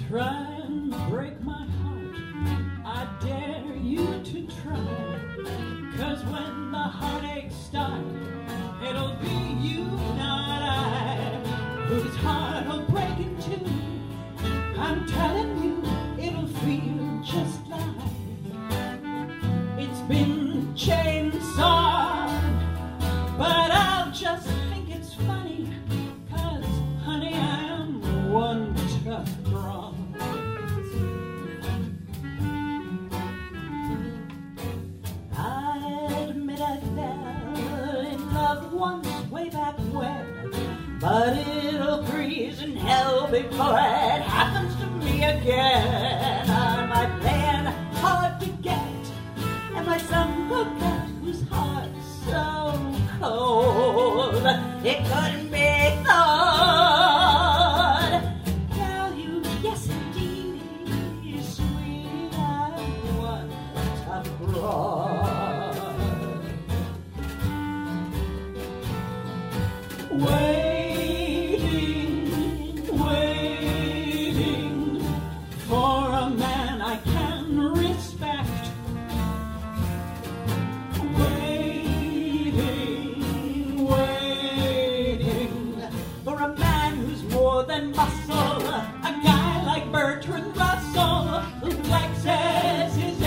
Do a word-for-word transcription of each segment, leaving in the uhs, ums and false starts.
try and break my heart, I dare you to try. Cause when the heartaches start, it'll be you, not I, whose heart will break in two. I'm telling you, it'll feel just like it's been chainsawed. But I'll just think it's funny, cause honey, I'm one tough broad. I admit I fell in love once way back when, but it'll freeze in hell before it happens to me again. Am I playing hard to get? Am I some coquette whose heart's so cold it couldn't be thawed? Tell you, yes indeed, sweet, I'm one tough broad. Waiting, waiting for a man I can respect. Waiting, waiting for a man who's more than muscle, a guy like Bertrand Russell who flexes his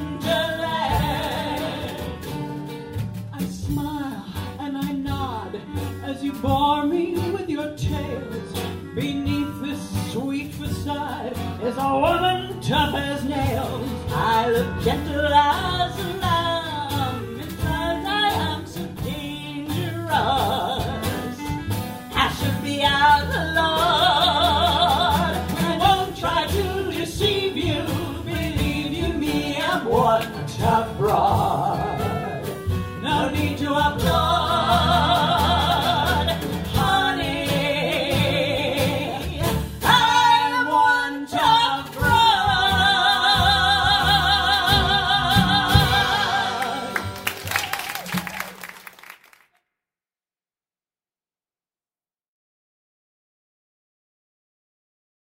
intellect. I smile and I nod as you bore me with your tales. Beneath this sweet facade is a woman tough as nails. I look gentle as a lamb, inside I am so dangerous. I should be outlawed. I won't try to deceive you, believe you me, I'm one tough broad. No need to applaud.